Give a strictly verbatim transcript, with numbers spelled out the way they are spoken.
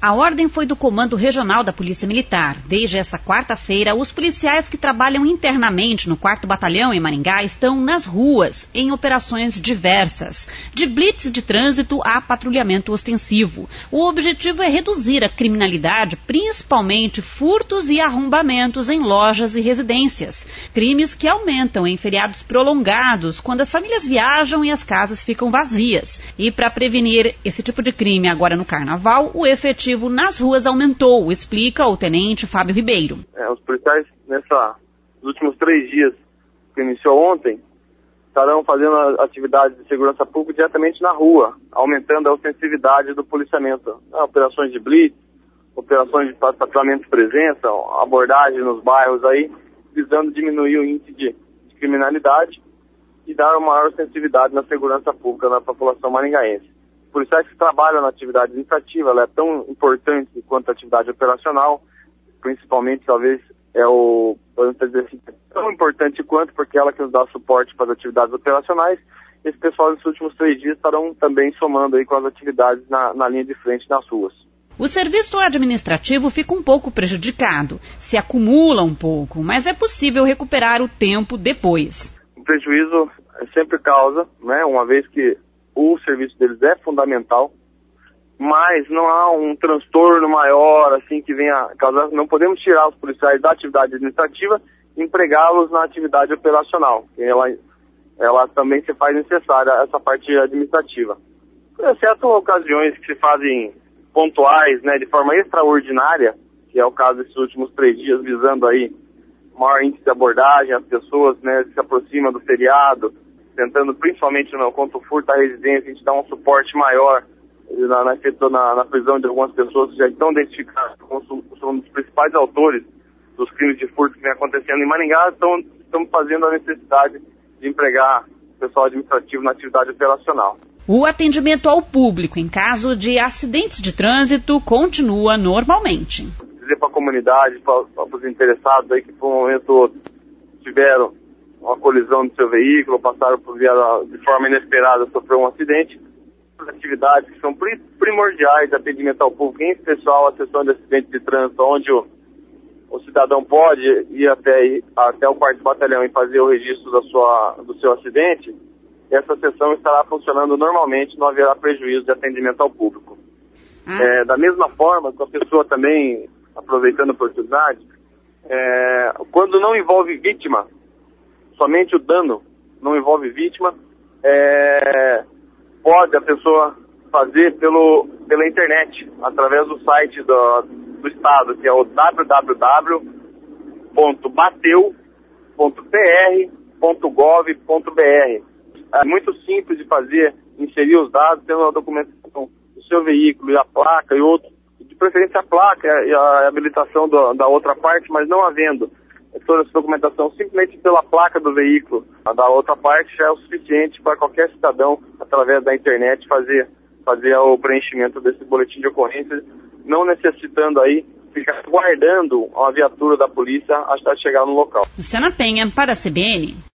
A ordem foi do Comando Regional da Polícia Militar. Desde essa quarta-feira, os policiais que trabalham internamente no quarto Batalhão em Maringá estão nas ruas, em operações diversas, de blitz de trânsito a patrulhamento ostensivo. O objetivo é reduzir a criminalidade, principalmente furtos e arrombamentos em lojas e residências. Crimes que aumentam em feriados prolongados, quando as famílias viajam e as casas ficam vazias. E para prevenir esse tipo de crime agora no Carnaval, o efetivo nas ruas aumentou, explica o tenente Fábio Ribeiro. É, os policiais, nessa, nos últimos três dias que iniciou ontem, estarão fazendo atividades de segurança pública diretamente na rua, aumentando a ostensividade do policiamento. Operações de blitz, operações de patrulhamento de presença, abordagem nos bairros aí, visando diminuir o índice de, de criminalidade e dar uma maior ostensividade na segurança pública na população maringaense. Policiais que trabalham na atividade administrativa, ela é tão importante quanto a atividade operacional, principalmente talvez é o, podemos dizer assim, tão importante quanto porque ela que nos dá suporte para as atividades operacionais. Esse pessoal nos últimos três dias estarão também somando aí com as atividades na, na linha de frente nas ruas. O serviço administrativo fica um pouco prejudicado, se acumula um pouco, mas é possível recuperar o tempo depois. O prejuízo sempre causa, né, uma vez que o serviço deles é fundamental, mas não há um transtorno maior, assim, que venha causar. Não podemos tirar os policiais da atividade administrativa e empregá-los na atividade operacional. Ela, ela também se faz necessária, essa parte administrativa. Exceto ocasiões que se fazem pontuais, né, de forma extraordinária, que é o caso desses últimos três dias, visando aí maior índice de abordagem, as pessoas, né, se aproximam do feriado, tentando principalmente no contra o furto da residência, a gente dá um suporte maior na, na, na, na prisão de algumas pessoas que já estão identificadas como um dos principais autores dos crimes de furto que vem acontecendo em Maringá. Então, estamos fazendo a necessidade de empregar o pessoal administrativo na atividade operacional. O atendimento ao público em caso de acidentes de trânsito continua normalmente. Dizer para a comunidade, para, para os interessados aí que por um momento ou outro tiveram uma colisão do seu veículo, passaram por via de forma inesperada, sofreu um acidente. As atividades que são primordiais de atendimento ao público, em especial a sessão de acidente de trânsito, onde o, o cidadão pode ir até, até o quarto batalhão e fazer o registro da sua, do seu acidente, essa sessão estará funcionando normalmente, não haverá prejuízo de atendimento ao público. Ah. É, da mesma forma, com a pessoa também, aproveitando a oportunidade, é, quando não envolve vítima, somente o dano não envolve vítima, é, pode a pessoa fazer pelo, pela internet, através do site do, do Estado, que é o w w w ponto bateu ponto p r ponto gov ponto b r. É muito simples de fazer, inserir os dados, tendo a documentação do seu veículo e a placa e outro, de preferência a placa e a habilitação do, da outra parte, mas não havendo toda essa documentação simplesmente pela placa do veículo da outra parte já é o suficiente para qualquer cidadão, através da internet, fazer, fazer o preenchimento desse boletim de ocorrência, não necessitando aí ficar guardando a viatura da polícia até chegar no local. Luciana Penha, para a C B N.